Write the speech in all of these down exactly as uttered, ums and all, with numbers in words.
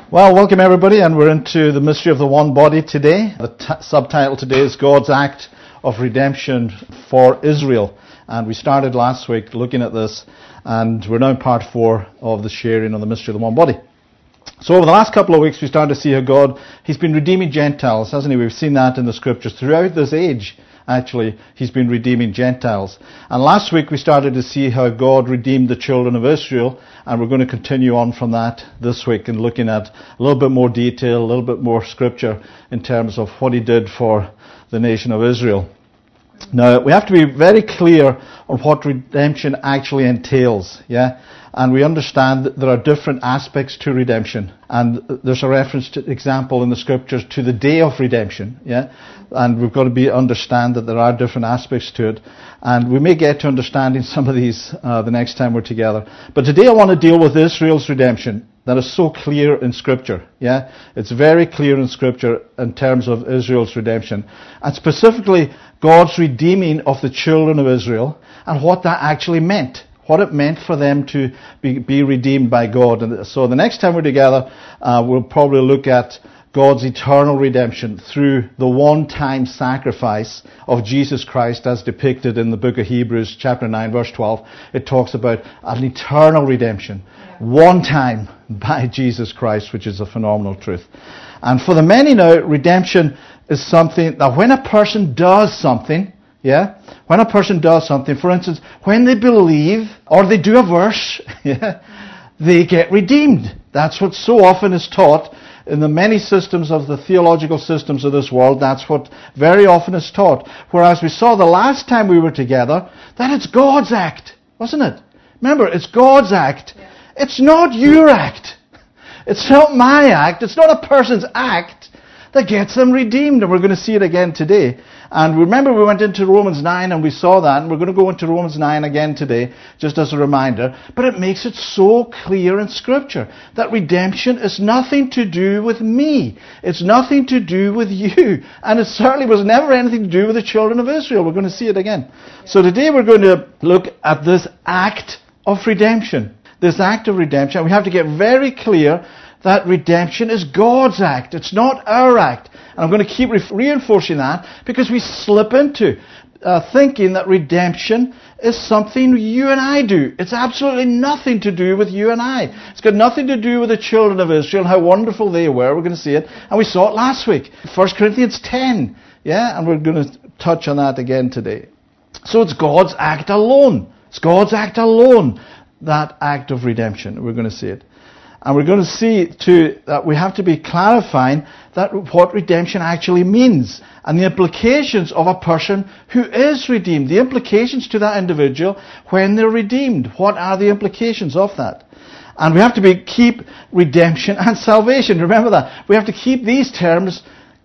Well, welcome everybody, and we're into the mystery of the one body today. The t- subtitle today is God's Act of Redemption for Israel. And we started last week looking at this, and we're now in part four of the sharing on the mystery of the one body. So over the last couple of weeks we started to see how God, He's been redeeming Gentiles, hasn't He? We've seen that in the Scriptures. Throughout this age, actually, He's been redeeming Gentiles. And last week we started to see how God redeemed the children of Israel, and we're going to continue on from that this week and looking at a little bit more detail, a little bit more Scripture in terms of what He did for the nation of Israel. Now, we have to be very clear on what redemption actually entails, yeah? And we understand that there are different aspects to redemption. And there's a reference to example in the Scriptures to the day of redemption, yeah? And we've got to be understand that there are different aspects to it. And we may get to understanding some of these uh, the next time we're together. But today I want to deal with Israel's redemption. That is so clear in Scripture, yeah? It's very clear in Scripture in terms of Israel's redemption. And specifically, God's redeeming of the children of Israel and what that actually meant. What it meant for them to be, be redeemed by God. And so the next time we're together, uh, we'll probably look at God's eternal redemption through the one-time sacrifice of Jesus Christ as depicted in the book of Hebrews chapter nine verse twelve. It talks about an eternal redemption, one time by Jesus Christ, which is a phenomenal truth. And for the many now, redemption is something that when a person does something, yeah, when a person does something, for instance, when they believe or they do a verse, yeah, they get redeemed. That's what so often is taught in the many systems of the theological systems of this world. That's what very often is taught. Whereas we saw the last time we were together that it's God's act, wasn't it? Remember, it's God's act. Yeah. It's not your act. It's not my act. It's not a person's act that gets them redeemed. And we're going to see it again today. And remember, we went into Romans nine and we saw that, and we're going to go into Romans nine again today, just as a reminder. But it makes it so clear in Scripture that redemption is nothing to do with me. It's nothing to do with you. And it certainly was never anything to do with the children of Israel. We're going to see it again. So today we're going to look at this act of redemption. This act of redemption. We have to get very clear that redemption is God's act. It's not our act. And I'm going to keep re- reinforcing that because we slip into uh, thinking that redemption is something you and I do. It's absolutely nothing to do with you and I. It's got nothing to do with the children of Israel, how wonderful they were. We're going to see it. And we saw it last week. First Corinthians ten. Yeah, and we're going to touch on that again today. So it's God's act alone. It's God's act alone, that act of redemption. We're going to see it. And we're going to see, too, that we have to be clarifying that what redemption actually means and the implications of a person who is redeemed. The implications to that individual when they're redeemed. What are the implications of that? And we have to be keep redemption and salvation. Remember that. We have to keep these terms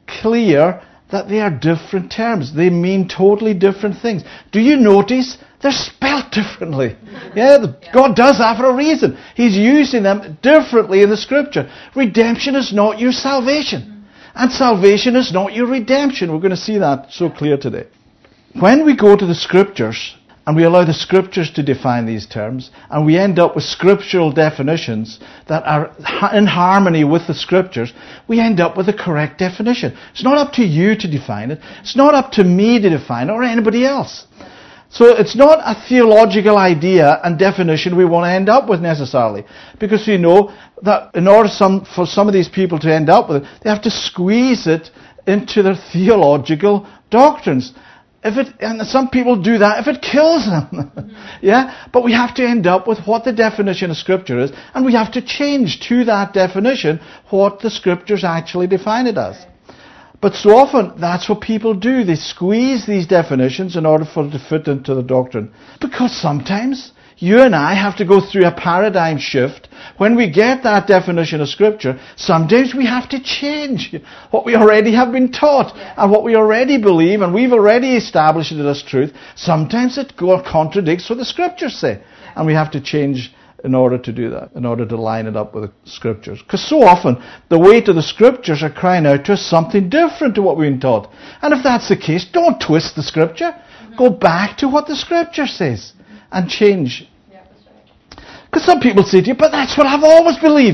clear that they are different terms. They mean totally different things. Do you notice they're spelled differently? Yeah, the, God does that for a reason. He's using them differently in the Scripture. Redemption is not your salvation. And salvation is not your redemption. We're going to see that so clear today. When we go to the Scriptures and we allow the Scriptures to define these terms, and we end up with scriptural definitions that are in harmony with the Scriptures, we end up with the correct definition. It's not up to you to define it. It's not up to me to define it or anybody else. So it's not a theological idea and definition we want to end up with necessarily. Because we know that in order some, for some of these people to end up with it, they have to squeeze it into their theological doctrines. If it, and some people do that if it kills them. Yeah? But we have to end up with what the definition of Scripture is, and we have to change to that definition what the Scriptures actually define it as. But so often, that's what people do. They squeeze these definitions in order for it to fit into the doctrine. Because sometimes you and I have to go through a paradigm shift. When we get that definition of Scripture, sometimes we have to change what we already have been taught and what we already believe, and we've already established it as truth. Sometimes it contradicts what the Scriptures say, and we have to change in order to do that, in order to line it up with the Scriptures. Because so often, the weight of the Scriptures are crying out to us something different to what we've been taught. And if that's the case, don't twist the Scripture. Mm-hmm. Go back to what the Scripture says and change. Yeah, that's right. Because some people say to you, but that's what I've always believed.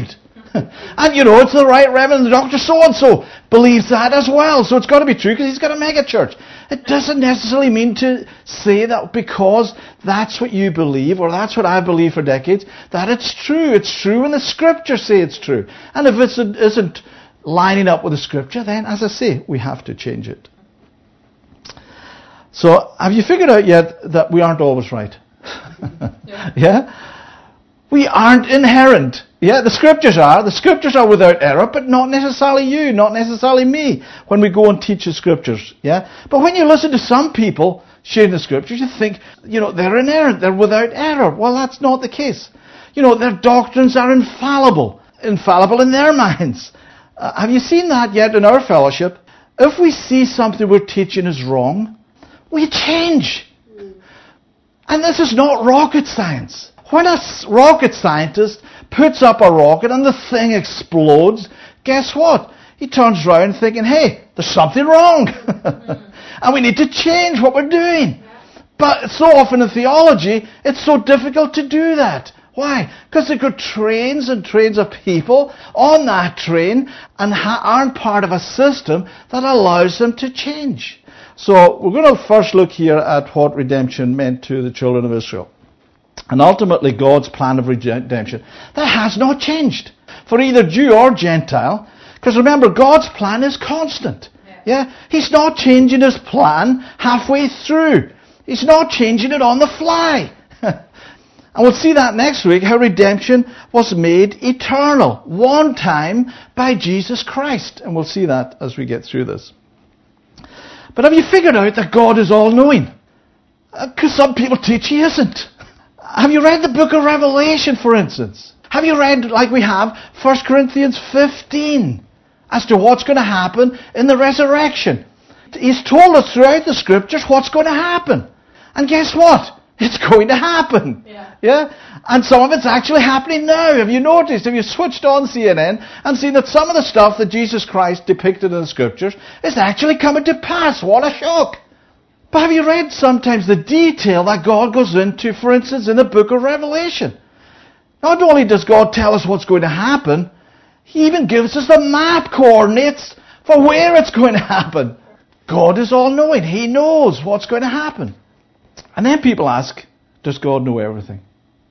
And you know, it's the right Reverend Doctor so-and-so believes that as well. So it's got to be true because he's got a mega church. It doesn't necessarily mean to say that because that's what you believe or that's what I've believed for decades, that it's true. It's true when the scriptures say it's true. And if it isn't lining up with the scripture, then, as I say, we have to change it. So, have you figured out yet that we aren't always right? Yeah. Yeah? We aren't inherent. Yeah, the scriptures are. The scriptures are without error, but not necessarily you, not necessarily me, when we go and teach the scriptures. Yeah? But when you listen to some people sharing the scriptures, you think, you know, they're inerrant, they're without error. Well, that's not the case. You know, their doctrines are infallible. Infallible in their minds. Uh, have you seen that yet in our fellowship? If we see something we're teaching is wrong, we change. And this is not rocket science. When a rocket scientist puts up a rocket and the thing explodes, guess what? He turns around thinking, hey, there's something wrong. And we need to change what we're doing. But so often in theology, it's so difficult to do that. Why? Because they've got trains and trains of people on that train and ha- aren't part of a system that allows them to change. So we're going to first look here at what redemption meant to the children of Israel. And ultimately God's plan of redemption, that has not changed for either Jew or Gentile. Because remember, God's plan is constant. Yeah. yeah? He's not changing his plan halfway through. He's not changing it on the fly. And we'll see that next week, how redemption was made eternal, one time by Jesus Christ. And we'll see that as we get through this. But have you figured out that God is all-knowing? Because some people teach he isn't. Have you read the book of Revelation, for instance? Have you read, like we have, First Corinthians fifteen, as to what's going to happen in the resurrection? He's told us throughout the scriptures what's going to happen. And guess what? It's going to happen. Yeah. yeah? And some of it's actually happening now. Have you noticed? Have you switched on C N N and seen that some of the stuff that Jesus Christ depicted in the scriptures is actually coming to pass? What a shock. But have you read sometimes the detail that God goes into, for instance, in the book of Revelation? Not only does God tell us what's going to happen, he even gives us the map coordinates for where it's going to happen. God is all-knowing. He knows what's going to happen. And then people ask, does God know everything?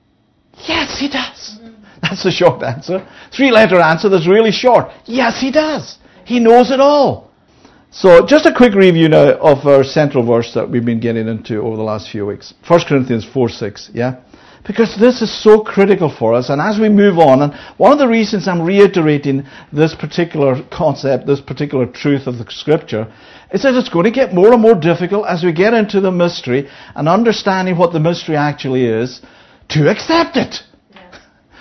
Yes, he does. Mm-hmm. That's the short answer. Three-letter answer that's really short. Yes, he does. He knows it all. So just a quick review now of our central verse that we've been getting into over the last few weeks. First Corinthians four six, yeah? Because this is so critical for us. And as we move on, and one of the reasons I'm reiterating this particular concept, this particular truth of the Scripture, is that it's going to get more and more difficult as we get into the mystery and understanding what the mystery actually is, to accept it. Yeah.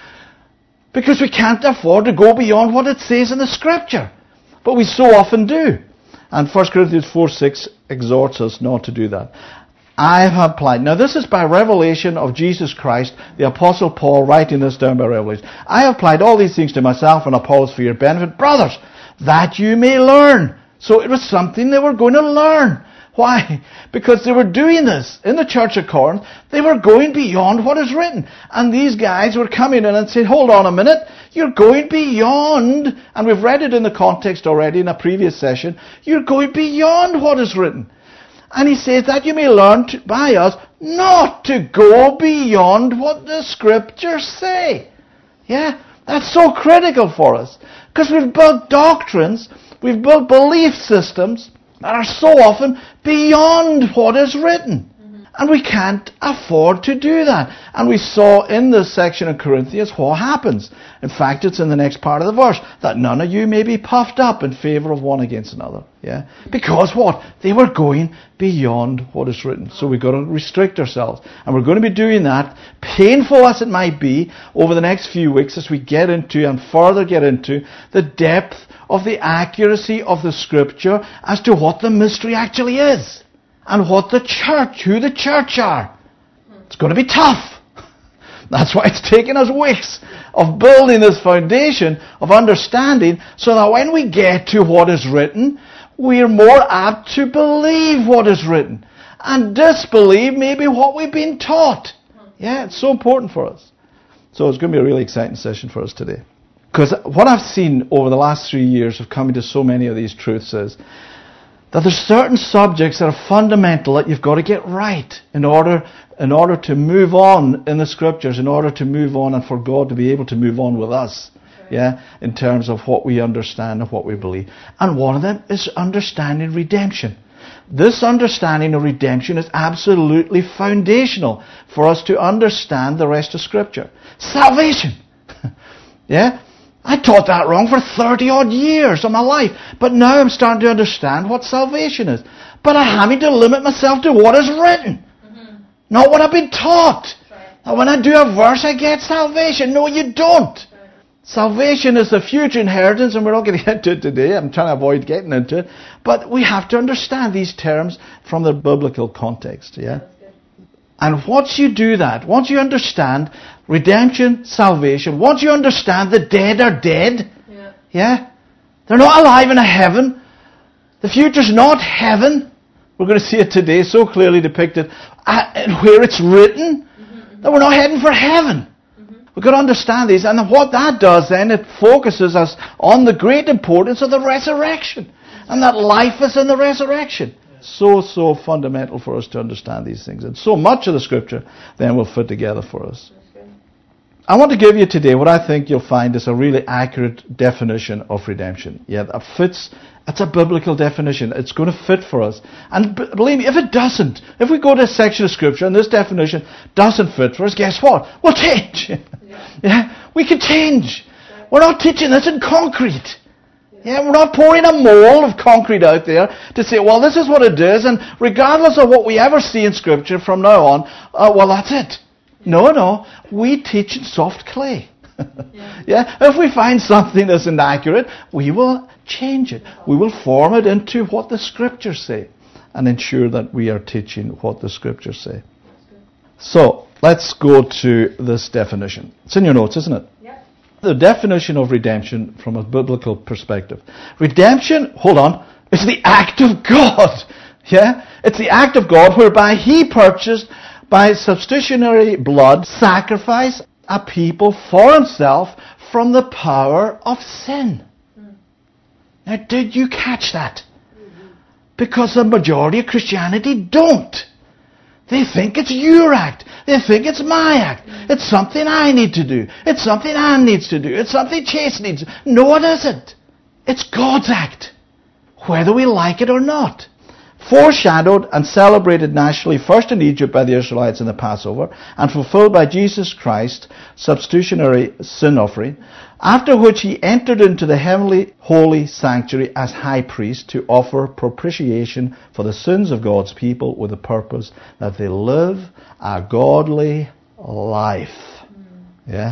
Because we can't afford to go beyond what it says in the Scripture. But we so often do. And First Corinthians four six exhorts us not to do that. I have applied. Now this is by revelation of Jesus Christ, the Apostle Paul writing this down by revelation. I have applied all these things to myself and Apollos for your benefit, brothers, that you may learn. So it was something they were going to learn. Why? Because they were doing this in the church of Corinth. They were going beyond what is written. And these guys were coming in and saying, hold on a minute, you're going beyond, and we've read it in the context already in a previous session, you're going beyond what is written. And he says that you may learn to, by us not to go beyond what the Scriptures say. Yeah, that's so critical for us. Because we've built doctrines, we've built belief systems that are so often beyond what is written. Mm-hmm. And we can't afford to do that. And we saw in this section of Corinthians what happens. In fact, it's in the next part of the verse, that none of you may be puffed up in favor of one against another. Yeah? Because what? They were going beyond what is written. So we've got to restrict ourselves. And we're going to be doing that, painful as it might be, over the next few weeks as we get into and further get into the depth of the accuracy of the Scripture as to what the mystery actually is. And what the church, who the church are. It's going to be tough. That's why it's taken us weeks of building this foundation of understanding so that when we get to what is written, we are more apt to believe what is written and disbelieve maybe what we've been taught. Yeah, it's so important for us. So it's going to be a really exciting session for us today. Because what I've seen over the last three years of coming to so many of these truths is that there's certain subjects that are fundamental that you've got to get right in order in order to move on in the Scriptures, in order to move on and for God to be able to move on with us. Yeah, in terms of what we understand and what we believe. And one of them is understanding redemption. This understanding of redemption is absolutely foundational for us to understand the rest of Scripture. Salvation. Yeah? I taught that wrong for thirty odd years of my life. But now I'm starting to understand what salvation is. But I'm having to limit myself to what is written. Mm-hmm. Not what I've been taught. Right. And when I do a verse, I get salvation. No, you don't. Right. Salvation is the future inheritance, and we're not going to get to it today. I'm trying to avoid getting into it. But we have to understand these terms from the biblical context. Yeah. And once you do that, once you understand redemption, salvation, once you understand the dead are dead, yeah, yeah they're not alive in a heaven. The future's not heaven. We're going to see it today so clearly depicted uh, where it's written mm-hmm. that we're not heading for heaven. Mm-hmm. We've got to understand these. And what that does then, it focuses us on the great importance of the resurrection. And that life is in the resurrection. So, so fundamental for us to understand these things. And so much of the Scripture then will fit together for us. I want to give you today what I think you'll find is a really accurate definition of redemption. Yeah, that fits. It's a biblical definition. It's going to fit for us. And b- believe me, if it doesn't, if we go to a section of Scripture and this definition doesn't fit for us, guess what? We'll change. Yeah, yeah? We can change. We're not teaching this in concrete. Yeah, we're not pouring a mold of concrete out there to say, well, this is what it is, and regardless of what we ever see in Scripture from now on, uh, well, that's it. No, no, we teach in soft clay. Yeah. Yeah, if we find something that's inaccurate, we will change it. We will form it into what the Scriptures say and ensure that we are teaching what the Scriptures say. So, let's go to this definition. It's in your notes, isn't it? The definition of redemption from a biblical perspective. Redemption, hold on, is the act of God. Yeah? It's the act of God whereby He purchased by substitutionary blood sacrifice a people for Himself from the power of sin. Mm. Now, did you catch that? Mm-hmm. Because the majority of Christianity don't. They think it's your act. They think it's my act. It's something I need to do. It's something Anne needs to do. It's something Chase needs to do. No, it isn't. It's God's act, whether we like it or not. Foreshadowed and celebrated nationally first in Egypt by the Israelites in the Passover and fulfilled by Jesus Christ, substitutionary sin offering, after which He entered into the heavenly holy sanctuary as high priest to offer propitiation for the sins of God's people with the purpose that they live a godly life. Mm. Yeah?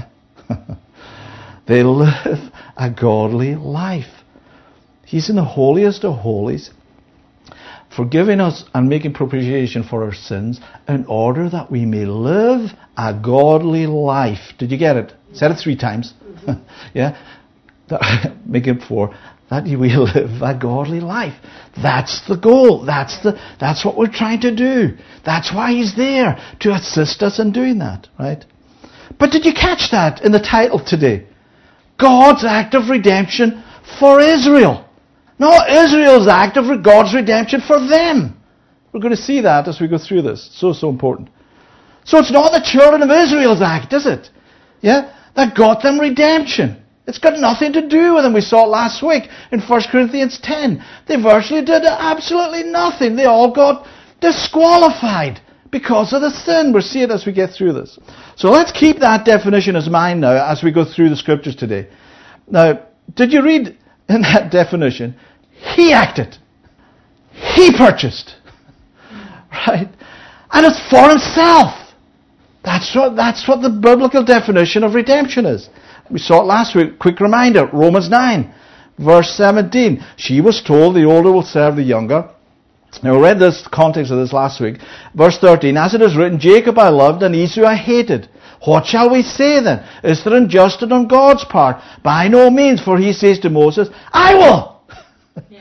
They live a godly life. He's in the holiest of holies, forgiving us and making propitiation for our sins in order that we may live a godly life. Did you get it? Said it three times. Mm-hmm. Yeah? Make it four. That we live a godly life. That's the goal. That's the that's what we're trying to do. That's why He's there, to assist us in doing that, right? But did you catch that in the title today? God's act of redemption for Israel. Not Israel's act of God's redemption for them. We're going to see that as we go through this. So, so important. So it's not the children of Israel's act, is it? Yeah? That got them redemption. It's got nothing to do with them. We saw it last week in First Corinthians ten. They virtually did absolutely nothing. They all got disqualified because of the sin. We'll see it as we get through this. So let's keep that definition as mine now as we go through the Scriptures today. Now, did you read in that definition? He acted. He purchased. Right? And it's for Himself. That's what, that's what the biblical definition of redemption is. We saw it last week. Quick reminder. Romans nine, verse seventeen. She was told the older will serve the younger. Now we read this context of this last week. Verse thirteen. As it is written, Jacob I loved and Esau I hated. What shall we say then? Is there injustice on God's part? By no means, for He says to Moses, I will. Yeah.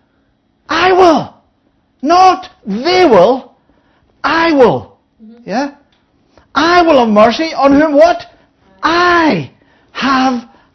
I will. Not they will. I will. Mm-hmm. Yeah? I will have mercy on whom what? I have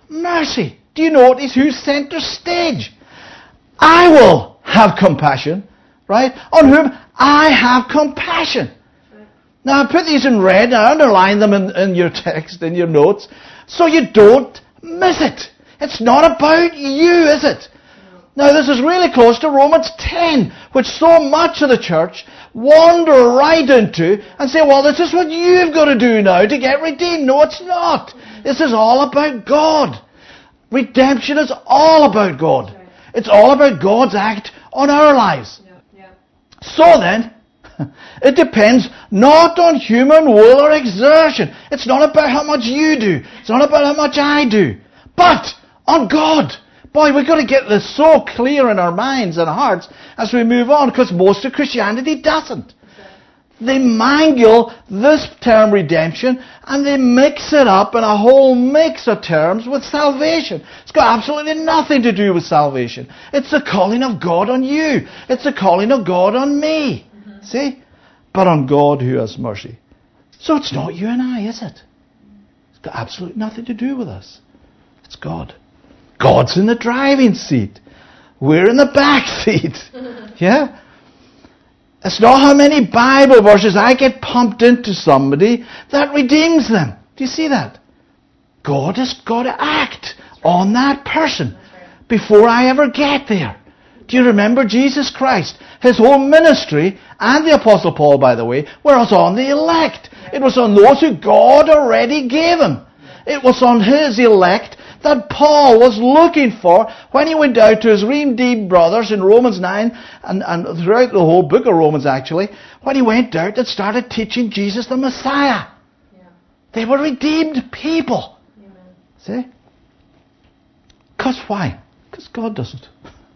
mercy. Do you notice who's center stage? I will have compassion, right? On whom I have compassion. Now I put these in red, I underline them in, in your text, in your notes, so you don't miss it. It's not about you, is it? Now this is really close to Romans ten, which so much of the church wander right into and say, well, this is what you've got to do now to get redeemed. No, it's not. This is all about God. Redemption is all about God. It's all about God's act on our lives. So then, it depends not on human will or exertion. It's not about how much you do. It's not about how much I do. But on God. Boy, we've got to get this so clear in our minds and hearts as we move on, because most of Christianity doesn't. They mangle this term redemption and they mix it up in a whole mix of terms with salvation. It's got absolutely nothing to do with salvation. It's the calling of God on you. It's the calling of God on me. Mm-hmm. See? But on God who has mercy. So it's not you and I, is it? It's got absolutely nothing to do with us. It's God. God's in the driving seat. We're in the back seat. Yeah? It's not how many Bible verses I get pumped into somebody that redeems them. Do you see that? God has got to act on that person before I ever get there. Do you remember Jesus Christ? His whole ministry, and the Apostle Paul, by the way, was on the elect. It was on those who God already gave him. It was on his elect that Paul was looking for when he went out to his redeemed brothers in Romans nine and, and throughout the whole book of Romans actually, when he went out and started teaching Jesus the Messiah. Yeah. They were redeemed people. Amen. See? Because why? Because God doesn't.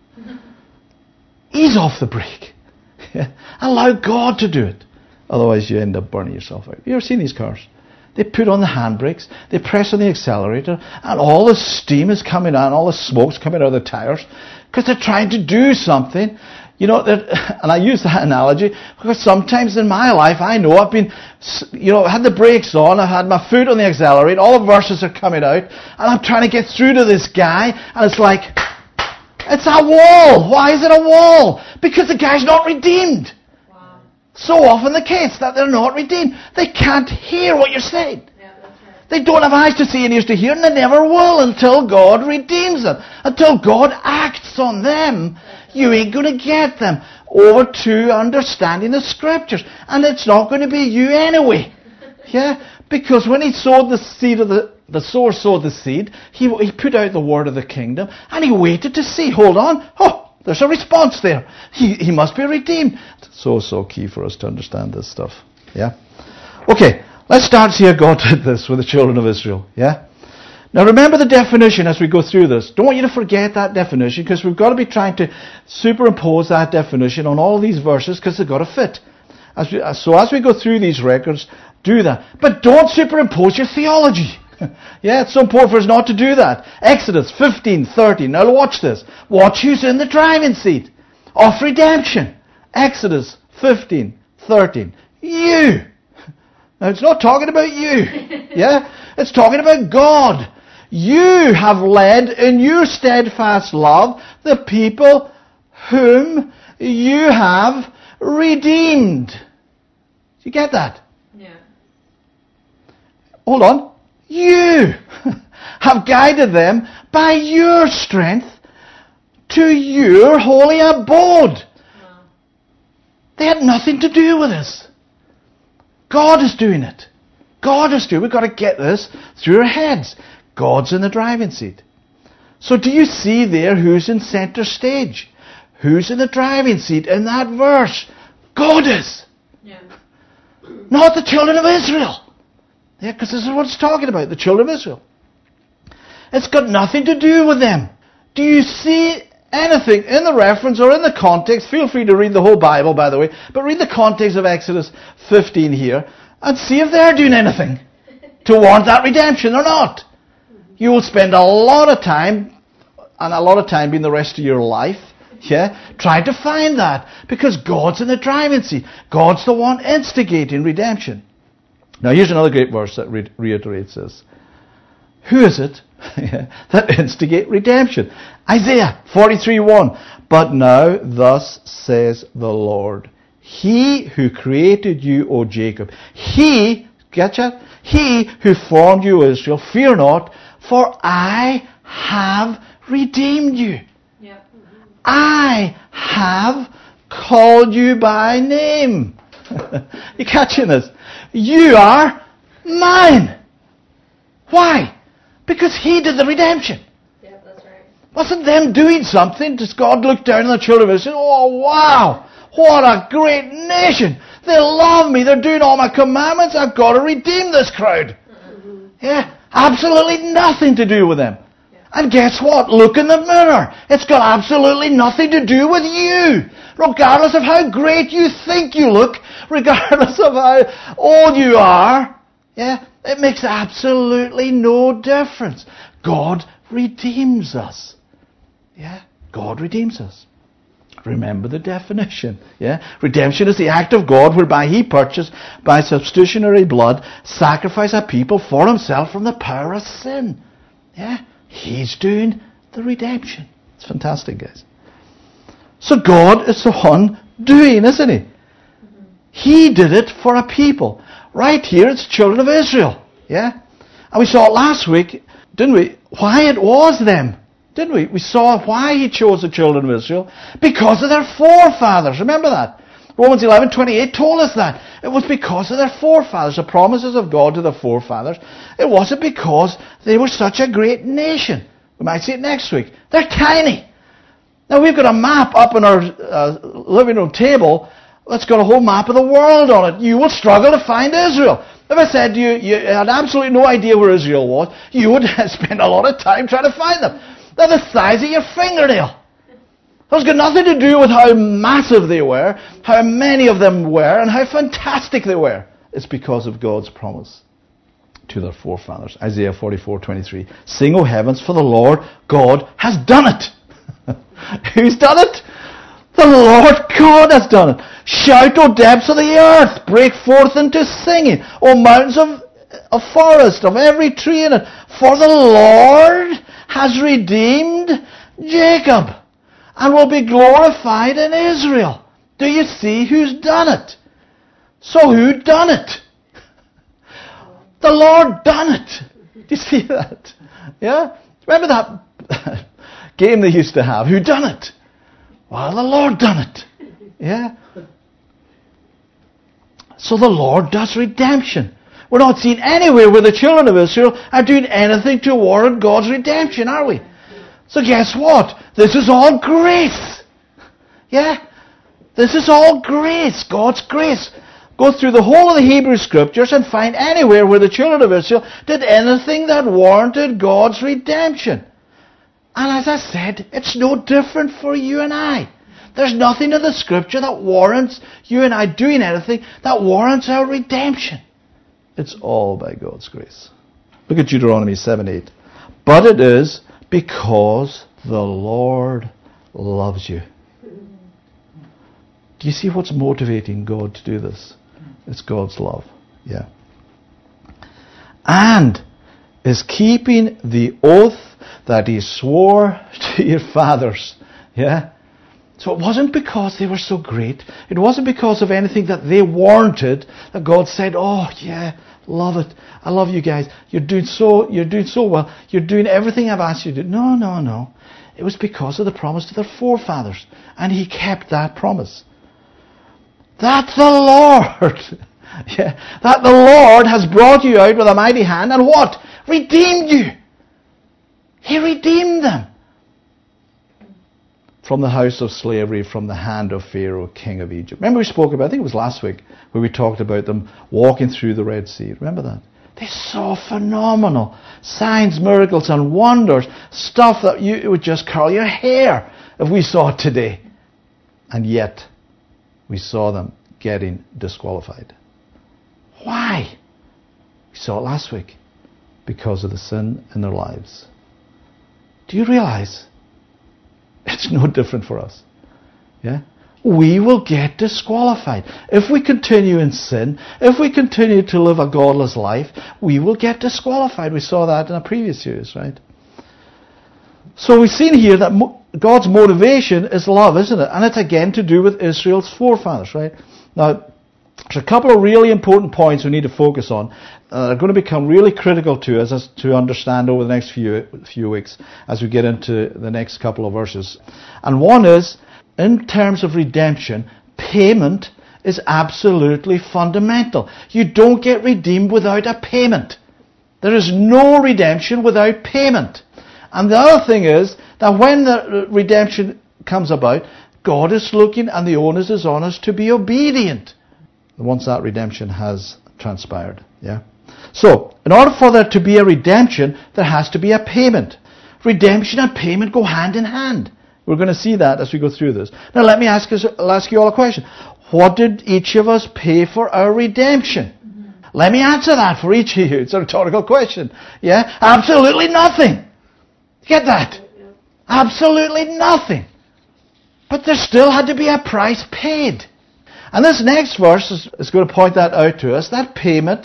Ease off the brake. Allow God to do it. Otherwise you end up burning yourself out. Have you ever seen these cars? They put on the handbrakes, they press on the accelerator, and all the steam is coming out, all the smoke's coming out of the tires, because they're trying to do something. You know, and I use that analogy, because sometimes in my life, I know I've been, you know, had the brakes on, I've had my foot on the accelerator, all the verses are coming out, and I'm trying to get through to this guy, and it's like, it's a wall. Why is it a wall? Because the guy's not redeemed. So often the case that they're not redeemed. They can't hear what you're saying. Yeah, that's right. They don't have eyes to see and ears to hear, and they never will until God redeems them. Until God acts on them, you ain't going to get them over to understanding the Scriptures. And it's not going to be you anyway. Yeah? Because when he sowed the seed of the, the sower sowed the seed, he, he put out the word of the kingdom, and he waited to see, hold on, oh, there's a response there. He, he must be redeemed. So, so key for us to understand this stuff. Yeah? Okay, let's start see how God did this with the children of Israel. Yeah? Now remember the definition as we go through this. Don't want you to forget that definition, because we've got to be trying to superimpose that definition on all these verses, because they've got to fit. As we, so as we go through these records, do that. But don't superimpose your theology. Yeah, it's so important for us not to do that. Exodus fifteen thirteen. Now watch this. Watch who's in the driving seat of redemption. Exodus fifteen thirteen. You. Now it's not talking about you. Yeah? It's talking about God. You have led in your steadfast love the people whom you have redeemed. Do you get that? Yeah. Hold on. You have guided them by your strength to your holy abode. Wow. They had nothing to do with this. God is doing it. God is doing it. We've got to get this through our heads. God's in the driving seat. So do you see there who's in center stage? Who's in the driving seat in that verse? God is. Yeah. Not the children of Israel. Yeah, because this is what it's talking about, the children of Israel. It's got nothing to do with them. Do you see anything in the reference or in the context? Feel free to read the whole Bible, by the way, but read the context of Exodus fifteen here and see if they're doing anything to warrant that redemption or not. You will spend a lot of time, and a lot of time being the rest of your life, yeah, trying to find that, because God's in the driving seat. God's the one instigating redemption. Now here's another great verse that re- reiterates this. Who is it that instigate redemption? Isaiah forty-three one. But now thus says the Lord, He who created you, O Jacob, He, get you? He who formed you, Israel, fear not, for I have redeemed you. Yeah. Mm-hmm. I have called you by name. You catching this? You are mine. Why? Because He did the redemption. Yeah, that's right. Wasn't them doing something? Does God look down on the children of Israel? Oh, wow! What a great nation! They love me. They're doing all my commandments. I've got to redeem this crowd. Mm-hmm. Yeah, absolutely nothing to do with them. Yeah. And guess what? Look in the mirror. It's got absolutely nothing to do with you. Regardless of how great you think you look, regardless of how old you are, yeah, it makes absolutely no difference. God redeems us. Yeah, God redeems us. Remember the definition. Yeah, redemption is the act of God whereby He purchased by substitutionary blood sacrifice a people for Himself from the power of sin. Yeah, He's doing the redemption. It's fantastic, guys. So God is the one doing, isn't He? Mm-hmm. He did it for a people. Right here, it's children of Israel. Yeah, and we saw it last week, didn't we? Why it was them. Didn't we? We saw why He chose the children of Israel. Because of their forefathers. Remember that? Romans eleven twenty-eight told us that. It was because of their forefathers. The promises of God to their forefathers. It wasn't because they were such a great nation. We might see it next week. They're tiny. Now we've got a map up on our uh, living room table that's got a whole map of the world on it. You will struggle to find Israel. If I said you, you had absolutely no idea where Israel was, you would spend a lot of time trying to find them. They're the size of your fingernail. It's got nothing to do with how massive they were, how many of them were, and how fantastic they were. It's because of God's promise to their forefathers. Isaiah forty-four twenty-three. Sing, O heavens, for the Lord God has done it. Who's done it? The Lord God has done it. Shout, O depths of the earth. Break forth into singing, O mountains of a forest, of every tree in it. For the Lord has redeemed Jacob and will be glorified in Israel. Do you see who's done it? So who done it? The Lord done it. Do you see that? Yeah? Remember that game they used to have? Who done it? Well, the Lord done it. Yeah? So the Lord does redemption. We're not seeing anywhere where the children of Israel are doing anything to warrant God's redemption, are we? So guess what? This is all grace. Yeah? This is all grace. God's grace. Go through the whole of the Hebrew Scriptures and find anywhere where the children of Israel did anything that warranted God's redemption. And as I said, it's no different for you and I. There's nothing in the Scripture that warrants you and I doing anything that warrants our redemption. It's all by God's grace. Look at Deuteronomy seven eight. But it is because the Lord loves you. Do you see what's motivating God to do this? It's God's love. Yeah. And is keeping the oath that He swore to your fathers. Yeah. So it wasn't because they were so great. It wasn't because of anything that they warranted that God said, oh yeah, love it. I love you guys. You're doing so, you're doing so well. You're doing everything I've asked you to do. No, no, no. It was because of the promise to their forefathers. And He kept that promise. That the Lord, yeah, that the Lord has brought you out with a mighty hand and what? Redeemed you. He redeemed them from the house of slavery, from the hand of Pharaoh, king of Egypt. Remember we spoke about, I think it was last week, where we talked about them walking through the Red Sea. Remember that? They saw phenomenal signs, miracles and wonders, stuff that you, it would just curl your hair if we saw it today. And yet, we saw them getting disqualified. Why? We saw it last week. Because of the sin in their lives. Do you realize it's no different for us? Yeah? we will get disqualified. If we continue in sin, if we continue to live a godless life, we will get disqualified. We saw that in a previous series, right? So we've seen here that mo- God's motivation is love, isn't it? And it's again to do with Israel's forefathers, right? Now, there's a couple of really important points we need to focus on. Uh, are going to become really critical to us as to understand over the next few few weeks as we get into the next couple of verses. And one is, in terms of redemption, payment is absolutely fundamental. You don't get redeemed without a payment. There is no redemption without payment. And the other thing is that when the redemption comes about, God is looking and the onus is on us to be obedient once that redemption has transpired. Yeah. So, in order for there to be a redemption, there has to be a payment. Redemption and payment go hand in hand. We're going to see that as we go through this. Now let me ask, us, I'll ask you all a question. What did each of us pay for our redemption? Mm-hmm. Let me answer that for each of you. It's a rhetorical question. Yeah? Absolutely nothing. Get that? Absolutely nothing. But there still had to be a price paid. And this next verse is, is going to point that out to us, that payment,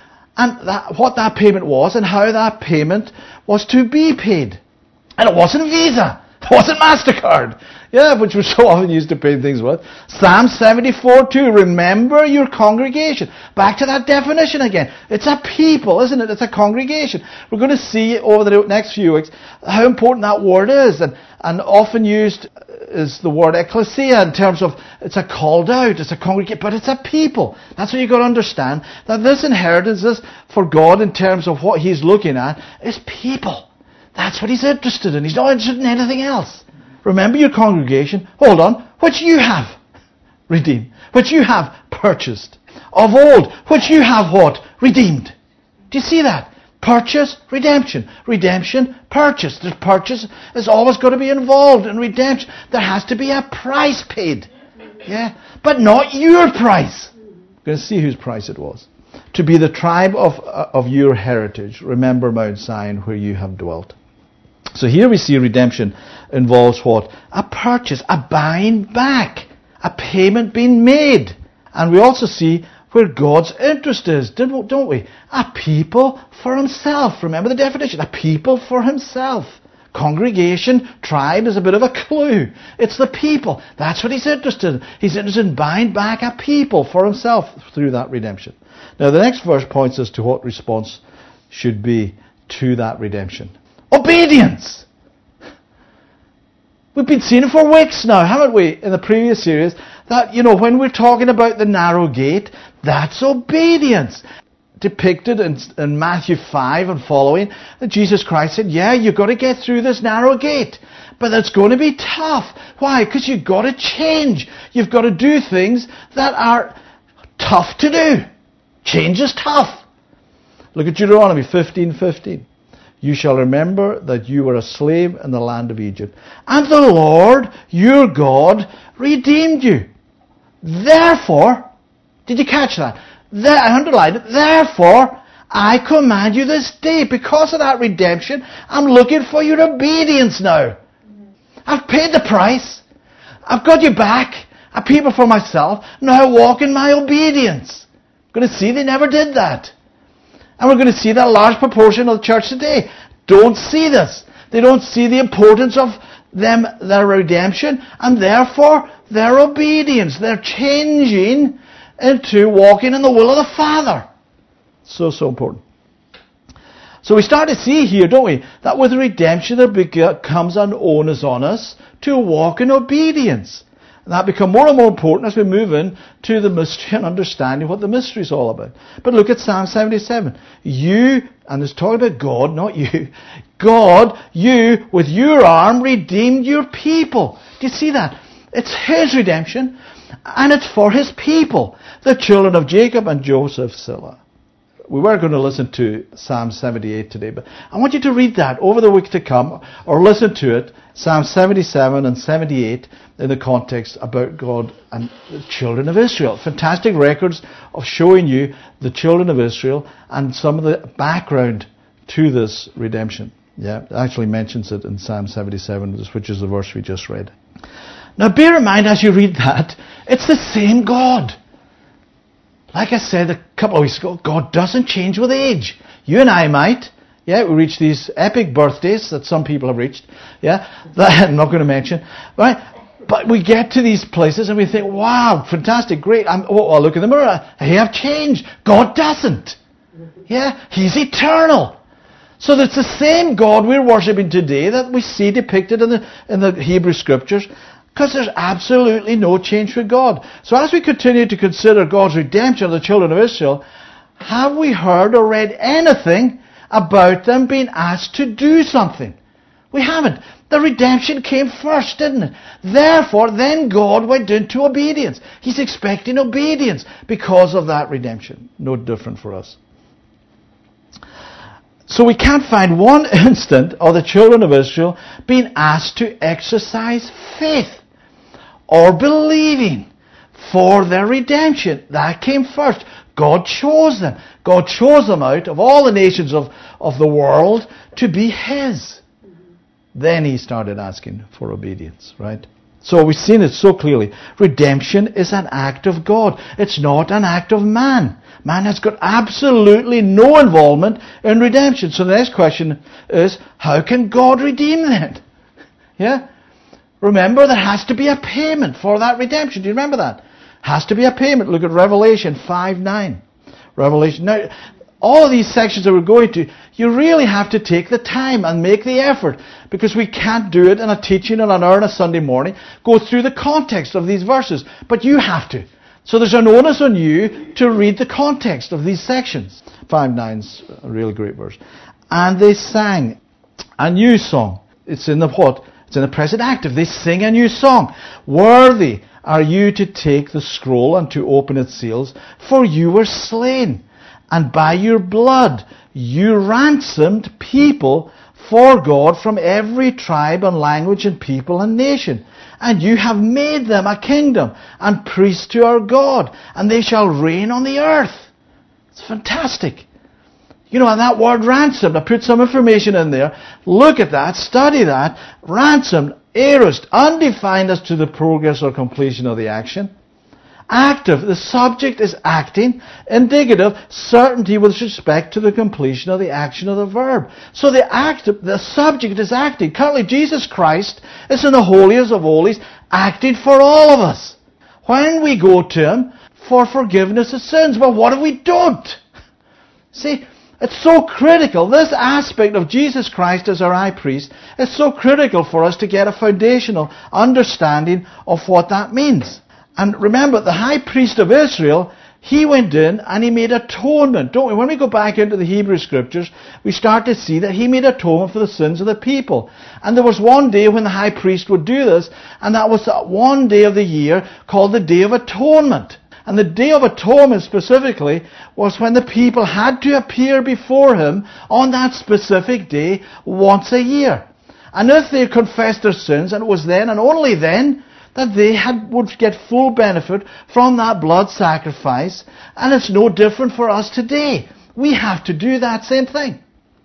and that, what that payment was, and how that payment was to be paid. And it wasn't Visa. It wasn't MasterCard. Yeah, which was so often used to pay things with. Psalm seventy-four two, remember your congregation. Back to that definition again. It's a people, isn't it? It's a congregation. We're going to see over the next few weeks how important that word is. And, and often used is the word ecclesia in terms of it's a called out, it's a congregation, but it's a people. That's what you've got to understand. That this inheritance is for God in terms of what He's looking at is people. That's what He's interested in. He's not interested in anything else. Remember your congregation, hold on, which you have redeemed, which you have purchased. Of old, which you have what? Redeemed. Do you see that? Purchase, redemption. Redemption, purchase. The purchase is always going to be involved in redemption. There has to be a price paid. Yeah? But not your price. We're going to see whose price it was. To be the tribe of, uh, of your heritage. Remember Mount Zion where you have dwelt. So here we see redemption involves what? A purchase, a buying back, a payment being made. And we also see where God's interest is, don't we? A people for Himself. Remember the definition, a people for Himself. Congregation, tribe is a bit of a clue. It's the people. That's what He's interested in. He's interested in buying back a people for Himself through that redemption. Now the next verse points us to what response should be to that redemption. Obedience! We've been seeing it for weeks now, haven't we, in the previous series, that, you know, when we're talking about the narrow gate, that's obedience. Depicted in, in Matthew five and following, that Jesus Christ said, yeah, you've got to get through this narrow gate. But it's going to be tough. Why? Because you've got to change. You've got to do things that are tough to do. Change is tough. Look at Deuteronomy fifteen fifteen. You shall remember that you were a slave in the land of Egypt, and the Lord your God redeemed you. Therefore, did you catch that? There, I underlined it. Therefore, I command you this day, because of that redemption, I'm looking for your obedience now. I've paid the price. I've got you back. A people for myself. Now walk in my obedience. We're going to see they never did that. And we're going to see that a large proportion of the church today don't see this. They don't see the importance of them, their redemption, and therefore their obedience. They're changing into walking in the will of the Father. So, so important. So we start to see here, don't we, that with redemption there becomes an onus on us to walk in obedience. And that becomes more and more important as we move in to the mystery and understanding what the mystery is all about. But look at Psalm seventy-seven. You, and it's talking about God, not you. God, you, with your arm, redeemed your people. Do you see that? It's His redemption, and it's for His people, the children of Jacob and Joseph's Zillah. We were going to listen to Psalm seventy-eight today, but I want you to read that over the week to come, or listen to it, Psalm seventy-seven and seventy-eight, in the context about God and the children of Israel. Fantastic records of showing you the children of Israel and some of the background to this redemption. Yeah, it actually mentions it in Psalm seventy-seven, which is the verse we just read. Now bear in mind as you read that, it's the same God. Like I said a couple of weeks ago, God doesn't change with age. You and I might. Yeah, we reach these epic birthdays that some people have reached. Yeah, that I'm not going to mention. Right? But we get to these places and we think, wow, fantastic, great. I'm, oh, I look in the mirror. Hey, I've changed. God doesn't. Yeah, He's eternal. So it's the same God we're worshipping today that we see depicted in the, in the Hebrew Scriptures, because there's absolutely no change with God. So as we continue to consider God's redemption of the children of Israel, have we heard or read anything about them being asked to do something? We haven't. The redemption came first, didn't it? Therefore, then God went into obedience. He's expecting obedience because of that redemption. No different for us. So we can't find one instant of the children of Israel being asked to exercise faith or believing for their redemption. That came first. God chose them. God chose them out of all the nations of, of the world to be His. Then He started asking for obedience, right? So we've seen it so clearly. Redemption is an act of God. It's not an act of man. Man has got absolutely no involvement in redemption. So the next question is, how can God redeem then? Yeah? Remember, there has to be a payment for that redemption. Do you remember that? Has to be a payment. Look at Revelation five nine. Revelation. Now, all of these sections that we're going to, you really have to take the time and make the effort, because we can't do it in a teaching on an hour on a Sunday morning, go through the context of these verses. But you have to. So there's an onus on you to read the context of these sections. five nine's a really great verse. And they sang a new song. It's in the what? It's in the present active. They sing a new song. Worthy are you to take the scroll and to open its seals, for you were slain, and by your blood you ransomed people for God from every tribe and language and people and nation. And you have made them a kingdom and priests to our God, and they shall reign on the earth. It's fantastic. You know, and that word ransomed, I put some information in there. Look at that, study that. Ransomed, aorist, undefined as to the progress or completion of the action. Active, the subject is acting. Indicative, certainty with respect to the completion of the action of the verb. So the active, the subject is acting. Currently, Jesus Christ is in the holiest of holies, acting for all of us. When we go to Him for forgiveness of sins, but what if we don't? See, it's so critical. This aspect of Jesus Christ as our high priest is so critical for us to get a foundational understanding of what that means. And remember, the high priest of Israel, he went in and he made atonement, don't we? When we go back into the Hebrew Scriptures, we start to see that he made atonement for the sins of the people. And there was one day when the high priest would do this, and that was that one day of the year called the Day of Atonement. And the Day of Atonement specifically was when the people had to appear before Him on that specific day once a year. And if they confessed their sins, and it was then and only then that they had, would get full benefit from that blood sacrifice. And it's no different for us today. We have to do that same thing.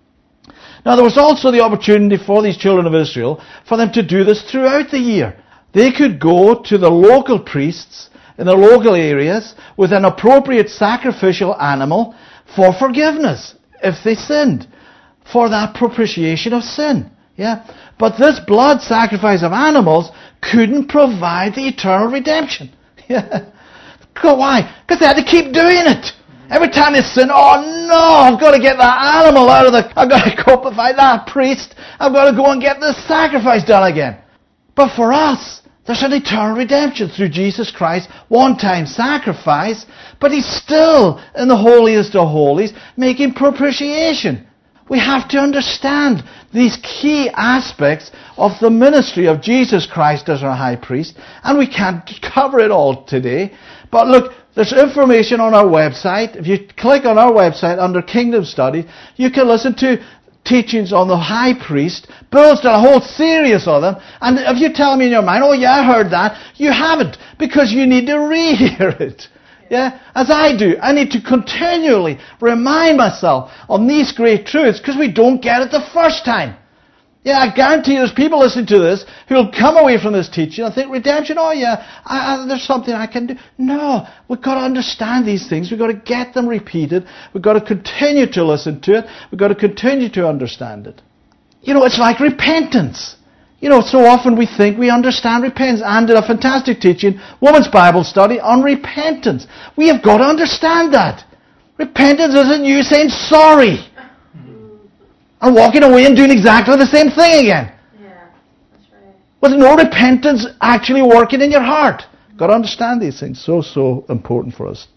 Now there was also the opportunity for these children of Israel for them to do this throughout the year. They could go to the local priests in the local areas with an appropriate sacrificial animal for forgiveness if they sinned, for that propitiation of sin. Yeah, but this blood sacrifice of animals couldn't provide the eternal redemption. Yeah. Why? Because they had to keep doing it. Every time they sin, oh no, I've got to get that animal out of the, I've got to go find that priest, I've got to go and get this sacrifice done again. But for us, there's an eternal redemption through Jesus Christ, one-time sacrifice, but He's still in the holiest of holies, making propitiation. We have to understand these key aspects of the ministry of Jesus Christ as our high priest, and we can't cover it all today. But look, there's information on our website. If you click on our website under Kingdom Studies, you can listen to teachings on the high priest. Bill's done a whole series of them, and if you tell me in your mind, oh yeah, I heard that, you haven't, because you need to rehear it. Yeah, as I do. I need to continually remind myself on these great truths, because we don't get it the first time. Yeah, I guarantee you there's people listening to this who'll come away from this teaching and think, redemption, oh yeah, I, I, there's something I can do. No, we've got to understand these things. We've got to get them repeated. We've got to continue to listen to it. We've got to continue to understand it. You know, it's like repentance. You know, so often we think we understand repentance. Anne did a fantastic teaching, Women's Bible Study, on repentance. We have got to understand that. Repentance isn't you saying sorry and walking away and doing exactly the same thing again. Yeah, that's right. With no repentance actually working in your heart. Got to understand these things. So, so important for us.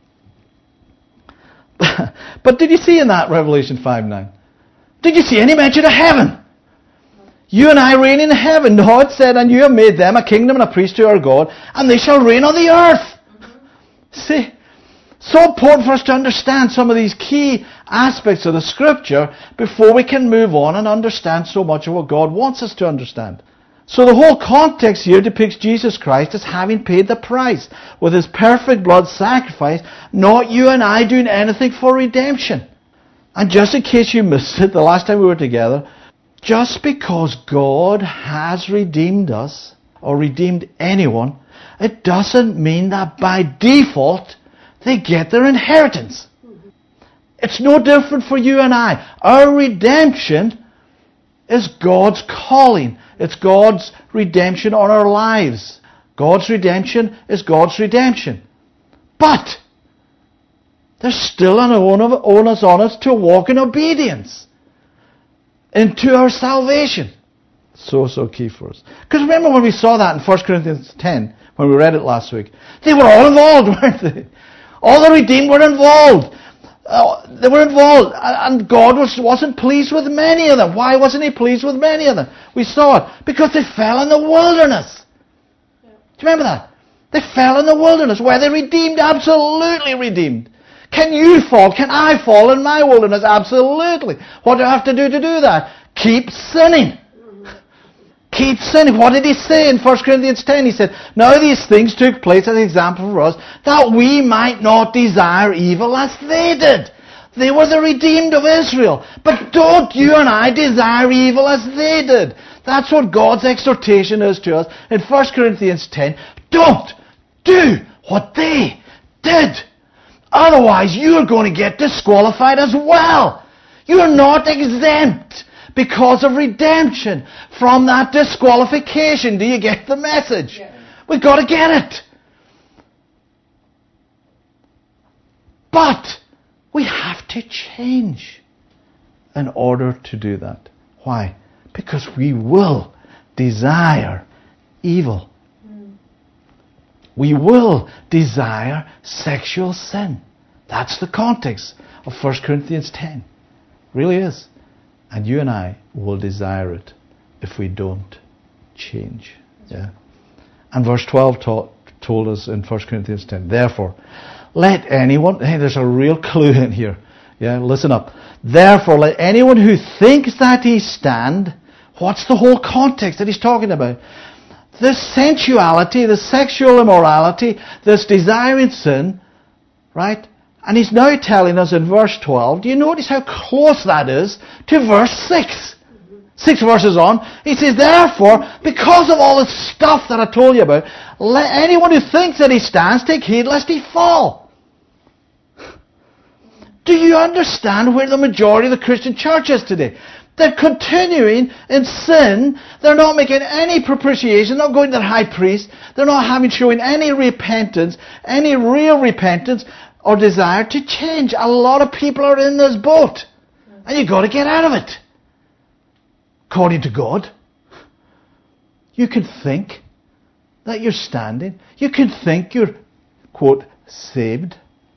But did you see in that Revelation five nine? Did you see any mention of heaven? You and I reign in heaven. No, it said, and you have made them a kingdom and a priest to our God, and they shall reign on the earth. Mm-hmm. See? So important for us to understand some of these key aspects of the Scripture before we can move on and understand so much of what God wants us to understand. So the whole context here depicts Jesus Christ as having paid the price with His perfect blood sacrifice, not you and I doing anything for redemption. And just in case you missed it, the last time we were together, just because God has redeemed us, or redeemed anyone, it doesn't mean that by default they get their inheritance. It's no different for you and I. Our redemption is God's calling. It's God's redemption on our lives. God's redemption is God's redemption. But there's still an onus on us to walk in obedience into our salvation. So, so key for us. Because remember when we saw that in First Corinthians ten, when we read it last week, they were all involved, weren't they? All the redeemed were involved. Uh, they were involved. And God was, wasn't pleased with many of them. Why wasn't He pleased with many of them? We saw it. Because they fell in the wilderness. Yeah. Do you remember that? They fell in the wilderness. Were they redeemed? Absolutely redeemed. Can you fall? Can I fall in my wilderness? Absolutely. What do I have to do to do that? Keep sinning. Keep sinning. What did He say in First Corinthians ten? He said, now these things took place as an example for us, that we might not desire evil as they did. They were the redeemed of Israel. But don't you and I desire evil as they did. That's what God's exhortation is to us in First Corinthians ten. Don't do what they did. Otherwise, you're going to get disqualified as well. You're not exempt because of redemption from that disqualification. Do you get the message? Yeah. We've got to get it. But we have to change in order to do that. Why? Because we will desire evil. We will desire sexual sin. That's the context of First Corinthians ten. Really is. And you and I will desire it if we don't change. Yeah. And verse twelve taught, told us in First Corinthians ten, therefore, let anyone, hey, there's a real clue in here. Yeah, listen up. Therefore, let anyone who thinks that he stand, what's the whole context that he's talking about? This sensuality, this sexual immorality, this desiring sin, right? And he's now telling us in verse twelve, do you notice how close that is to verse six? Six verses on, he says, therefore, because of all this stuff that I told you about, let anyone who thinks that he stands take heed lest he fall. Do you understand where the majority of the Christian church is today? They're continuing in sin. They're not making any propitiation. They're not going to the high priest. They're not having showing any repentance, any real repentance or desire to change. A lot of people are in this boat. And you've got to get out of it. According to God. You can think that you're standing. You can think you're, quote, saved.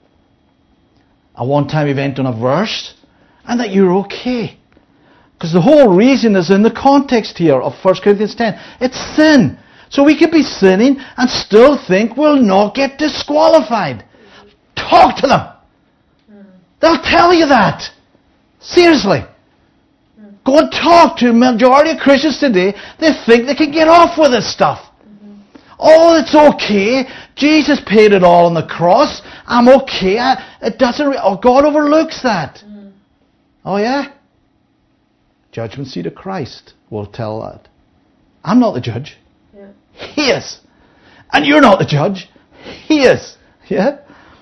A one-time event on a verse. And that you're okay. Because the whole reason is in the context here of First Corinthians ten. It's sin. So we could be sinning and still think we'll not get disqualified. Talk to them. Mm. They'll tell you that. Seriously. Mm. Go and talk to the majority of Christians today. They think they can get off with this stuff. Mm-hmm. Oh, it's okay. Jesus paid it all on the cross. I'm okay. I, it doesn't. Re- oh, God overlooks that. Mm. Oh yeah. Judgment seat of Christ will tell that. I'm not the judge. Yeah. He is. And you're not the judge. He is. Yeah?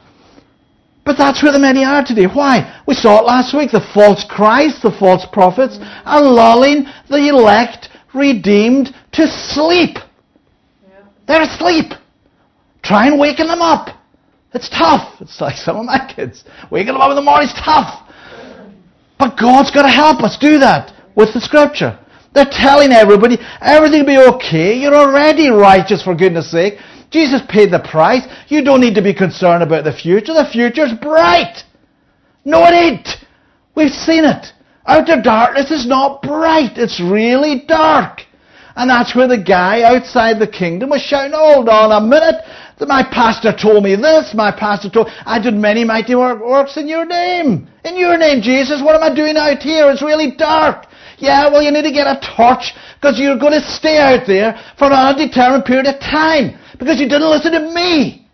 But that's where the many are today. Why? We saw it last week. The false Christ, the false prophets are lulling the elect, redeemed, to sleep. Yeah. They're asleep. Try and waken them up. It's tough. It's like some of my kids. Waking them up in the morning is tough. But God's got to help us do that with the Scripture. They're telling everybody everything will be okay. You're already righteous, for goodness sake. Jesus paid the price. You don't need to be concerned about the future. The future's bright. No, it ain't. We've seen it. Outer darkness is not bright. It's really dark. And that's where the guy outside the kingdom was shouting, hold on a minute. My pastor told me this. My pastor told I did many mighty works in your name. In your name, Jesus. What am I doing out here? It's really dark. Yeah, well, you need to get a torch because you're going to stay out there for an undetermined period of time because you didn't listen to me.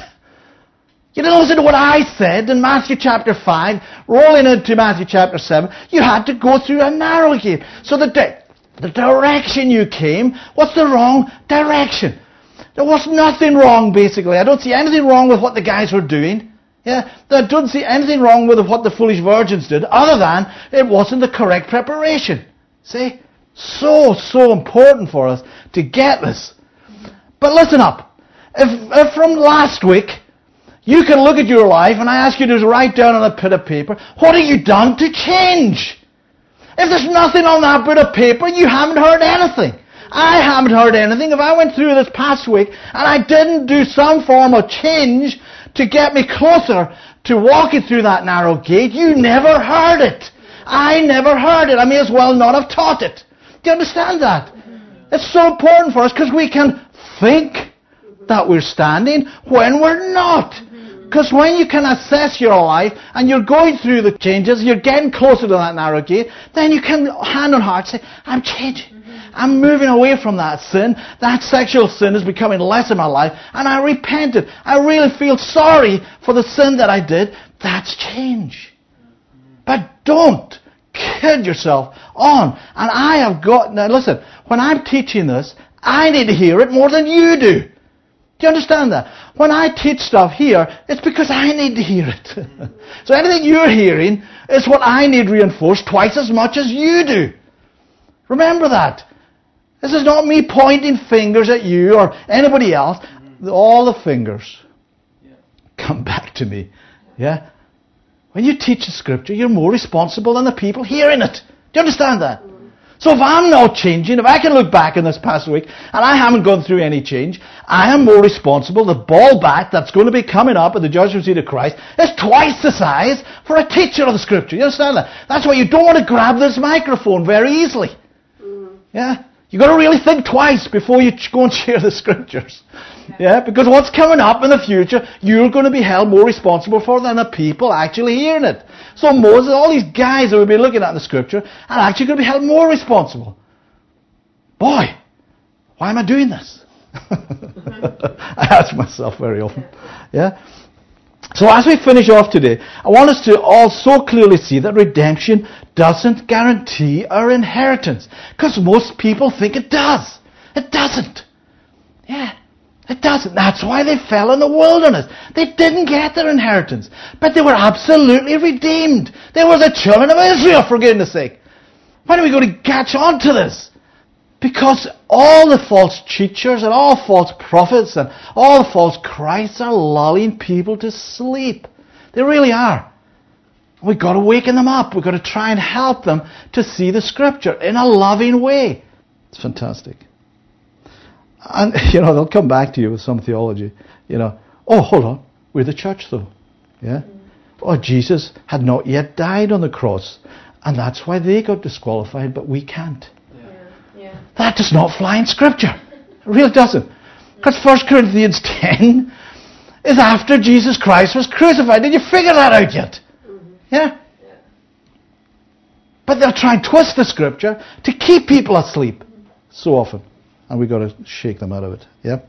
You didn't listen to what I said in Matthew chapter five, rolling into Matthew chapter seven. You had to go through a narrow gate. So the, di- the direction you came was the wrong direction. There was nothing wrong, basically. I don't see anything wrong with what the guys were doing. Yeah, I don't see anything wrong with what the foolish virgins did, other than it wasn't the correct preparation. See? So, so important for us to get this. But listen up. If, if from last week, you can look at your life, and I ask you to write down on a bit of paper, what have you done to change? If there's nothing on that bit of paper, you haven't heard anything. I haven't heard anything. If I went through this past week, and I didn't do some form of change to get me closer to walking through that narrow gate, you never heard it. I never heard it. I may as well not have taught it. Do you understand that? It's so important for us because we can think that we're standing when we're not. Because when you can assess your life and you're going through the changes, you're getting closer to that narrow gate, then you can hand on heart say, I'm changing. I'm moving away from that sin. That sexual sin is becoming less in my life. And I repented. I really feel sorry for the sin that I did. That's change. But don't kid yourself on. And I have got... Now listen, when I'm teaching this, I need to hear it more than you do. Do you understand that? When I teach stuff here, it's because I need to hear it. So anything you're hearing is what I need reinforced twice as much as you do. Remember that. This is not me pointing fingers at you or anybody else. All the fingers come back to me. Yeah? When you teach the Scripture, you're more responsible than the people hearing it. Do you understand that? So if I'm not changing, if I can look back in this past week and I haven't gone through any change, I am more responsible. The ball bat that's going to be coming up at the judgment seat of Christ is twice the size for a teacher of the Scripture. You understand that? That's why you don't want to grab this microphone very easily. Yeah? You've got to really think twice before you go and share the Scriptures. Yeah? Because what's coming up in the future, you're going to be held more responsible for than the people actually hearing it. So Moses, all these guys that we've been looking at in the Scripture, are actually going to be held more responsible. Boy, why am I doing this? I ask myself very often. Yeah? So as we finish off today, I want us to also clearly see that redemption doesn't guarantee our inheritance. Because most people think it does. It doesn't. Yeah, it doesn't. That's why they fell in the wilderness. They didn't get their inheritance. But they were absolutely redeemed. They were the children of Israel, for goodness sake. When are we going to catch on to this? Because all the false teachers and all false prophets and all the false Christs are lulling people to sleep. They really are. We've got to waken them up. We've got to try and help them to see the Scripture in a loving way. It's fantastic. And, you know, they'll come back to you with some theology. You know, oh, hold on. We're the church, though. Yeah? Oh, Jesus had not yet died on the cross. And that's why they got disqualified, but we can't. That does not fly in Scripture. It really doesn't. Because First Corinthians ten is after Jesus Christ was crucified. Did you figure that out yet? Mm-hmm. Yeah? yeah? But they'll try and twist the Scripture to keep people asleep so often. And we've got to shake them out of it. Yeah?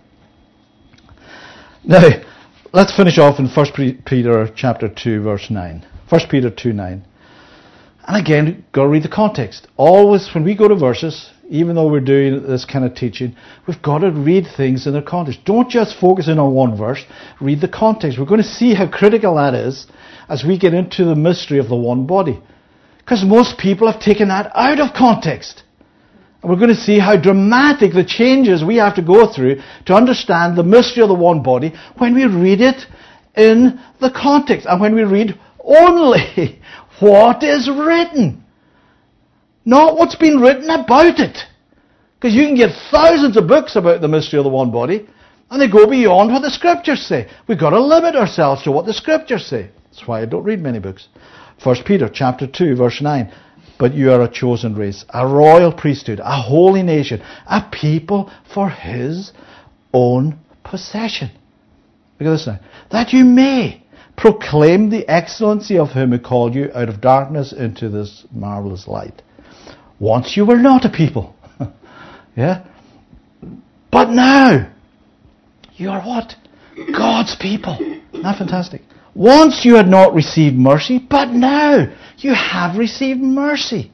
Now, let's finish off in First Peter chapter two, verse nine. First Peter two nine. And again, got to read the context. Always, when we go to verses, even though we're doing this kind of teaching, we've got to read things in their context. Don't just focus in on one verse. Read the context. We're going to see how critical that is as we get into the mystery of the one body. Because most people have taken that out of context. And we're going to see how dramatic the changes we have to go through to understand the mystery of the one body when we read it in the context. And when we read only what is written. Not what's been written about it. Because you can get thousands of books about the mystery of the one body, and they go beyond what the Scriptures say. We've got to limit ourselves to what the Scriptures say. That's why I don't read many books. First Peter chapter two, verse nine. But you are a chosen race, a royal priesthood, a holy nation, a people for His own possession. Look at this now. That you may proclaim the excellency of Him who called you out of darkness into this marvelous light. Once you were not a people. Yeah? But now, you are what? God's people. Isn't that fantastic? Once you had not received mercy, but now you have received mercy.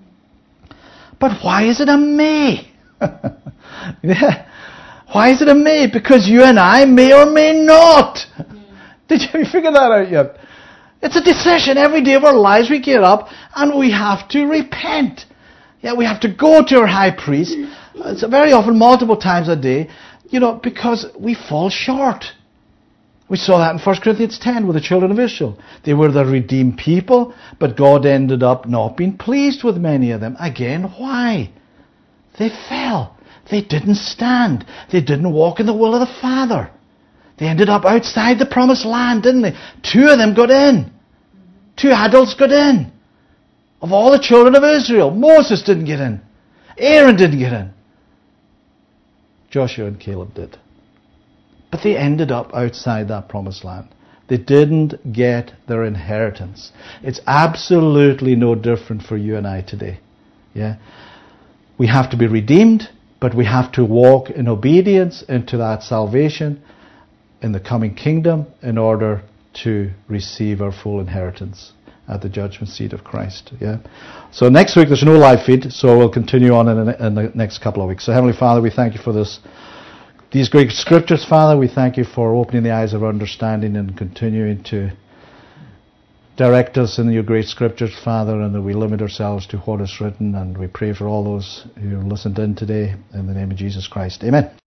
But why is it a may? Yeah. Why is it a may? Because you and I may or may not. Did you figure that out yet? It's a decision. Every day of our lives we get up and we have to repent. Yeah, we have to go to our high priest. It's very often multiple times a day, you know, because we fall short. We saw that in First Corinthians ten with the children of Israel. They were the redeemed people, but God ended up not being pleased with many of them. Again, why? They fell. They didn't stand. They didn't walk in the will of the Father. They ended up outside the promised land, didn't they? Two of them got in. Two adults got in. Of all the children of Israel, Moses didn't get in. Aaron didn't get in. Joshua and Caleb did. But they ended up outside that promised land. They didn't get their inheritance. It's absolutely no different for you and I today. Yeah, we have to be redeemed, but we have to walk in obedience into that salvation in the coming kingdom in order to receive our full inheritance at the judgment seat of Christ. Yeah. So next week there's no live feed, so we'll continue on in the, in the next couple of weeks. So Heavenly Father, we thank you for this, these great scriptures, Father. We thank you for opening the eyes of our understanding and continuing to direct us in your great scriptures, Father, and that we limit ourselves to what is written. And we pray for all those who listened in today in the name of Jesus Christ. Amen.